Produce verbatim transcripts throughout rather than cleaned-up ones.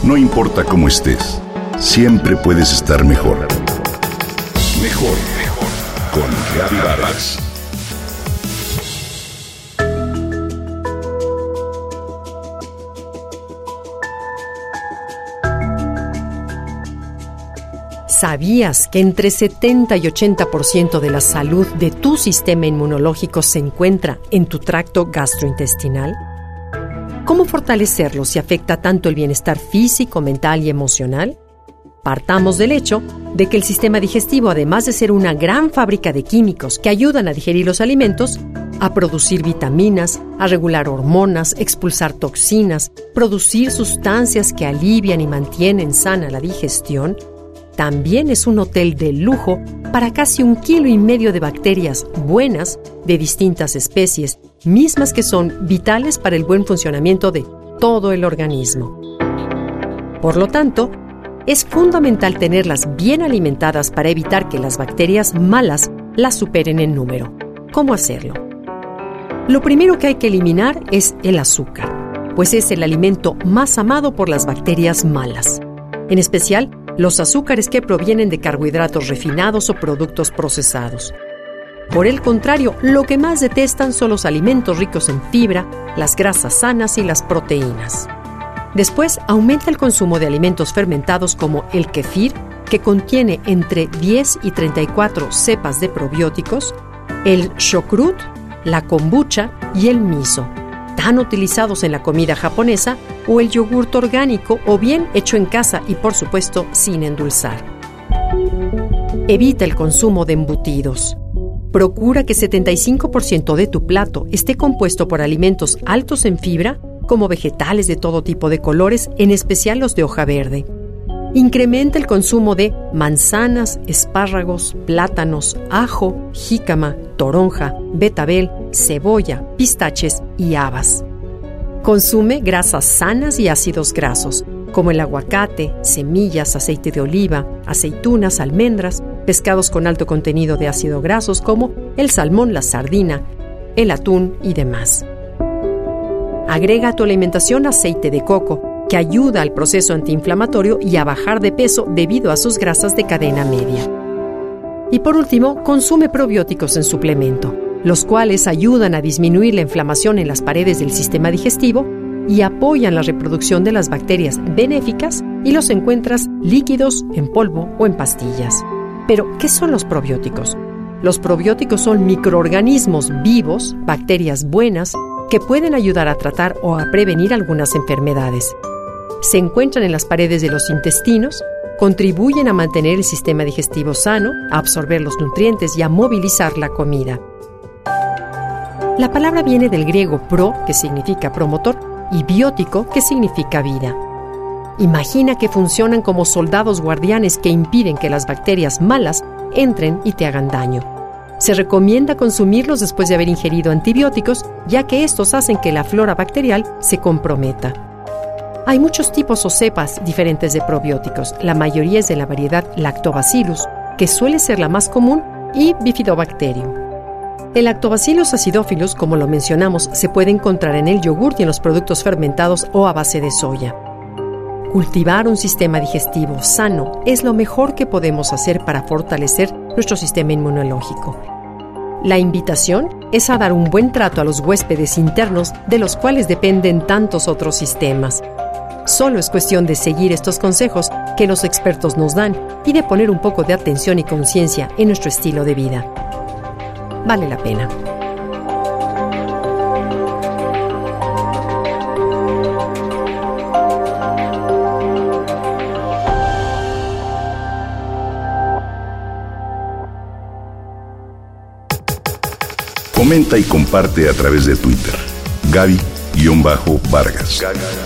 No importa cómo estés, siempre puedes estar mejor. Mejor, mejor. Con Gaby Vargas. ¿Sabías que entre setenta y ochenta por ciento de la salud de tu sistema inmunológico se encuentra en tu tracto gastrointestinal? ¿Cómo fortalecerlo si afecta tanto el bienestar físico, mental y emocional? Partamos del hecho de que el sistema digestivo, además de ser una gran fábrica de químicos que ayudan a digerir los alimentos, a producir vitaminas, a regular hormonas, expulsar toxinas, producir sustancias que alivian y mantienen sana la digestión, también es un hotel de lujo para casi un kilo y medio de bacterias buenas de distintas especies, mismas que son vitales para el buen funcionamiento de todo el organismo. Por lo tanto, es fundamental tenerlas bien alimentadas para evitar que las bacterias malas las superen en número. ¿Cómo hacerlo? Lo primero que hay que eliminar es el azúcar, pues es el alimento más amado por las bacterias malas. En especial, los azúcares que provienen de carbohidratos refinados o productos procesados. Por el contrario, lo que más detestan son los alimentos ricos en fibra, las grasas sanas y las proteínas. Después, aumenta el consumo de alimentos fermentados como el kefir, que contiene entre diez y treinta y cuatro cepas de probióticos, el shokrut, la kombucha y el miso, tan utilizados en la comida japonesa, o el yogurt orgánico o bien hecho en casa y, por supuesto, sin endulzar. Evita el consumo de embutidos. Procura que setenta y cinco por ciento de tu plato esté compuesto por alimentos altos en fibra, como vegetales de todo tipo de colores, en especial los de hoja verde. Incrementa el consumo de manzanas, espárragos, plátanos, ajo, jícama, toronja, betabel, cebolla, pistaches y habas. Consume grasas sanas y ácidos grasos, como el aguacate, semillas, aceite de oliva, aceitunas, almendras, pescados con alto contenido de ácidos grasos como el salmón, la sardina, el atún y demás. Agrega a tu alimentación aceite de coco, que ayuda al proceso antiinflamatorio y a bajar de peso debido a sus grasas de cadena media. Y por último, consume probióticos en suplemento, los cuales ayudan a disminuir la inflamación en las paredes del sistema digestivo y apoyan la reproducción de las bacterias benéficas, y los encuentras líquidos, en polvo o en pastillas. Pero, ¿qué son los probióticos? Los probióticos son microorganismos vivos, bacterias buenas, que pueden ayudar a tratar o a prevenir algunas enfermedades. Se encuentran en las paredes de los intestinos, contribuyen a mantener el sistema digestivo sano, a absorber los nutrientes y a movilizar la comida. La palabra viene del griego pro, que significa promotor, y biótico, que significa vida. Imagina que funcionan como soldados guardianes que impiden que las bacterias malas entren y te hagan daño. Se recomienda consumirlos después de haber ingerido antibióticos, ya que estos hacen que la flora bacterial se comprometa. Hay muchos tipos o cepas diferentes de probióticos. La mayoría es de la variedad Lactobacillus, que suele ser la más común, y Bifidobacterium. El Lactobacillus acidophilus, como lo mencionamos, se puede encontrar en el yogurt y en los productos fermentados o a base de soya. Cultivar un sistema digestivo sano es lo mejor que podemos hacer para fortalecer nuestro sistema inmunológico. La invitación es a dar un buen trato a los huéspedes internos, de los cuales dependen tantos otros sistemas. Solo es cuestión de seguir estos consejos que los expertos nos dan y de poner un poco de atención y conciencia en nuestro estilo de vida. Vale la pena. Comenta y comparte a través de Twitter. Gaby-Vargas.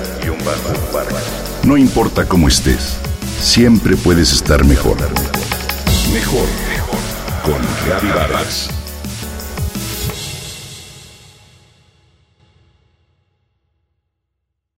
No importa cómo estés, siempre puedes estar mejor. Mejor, mejor. Con Gaby Vargas.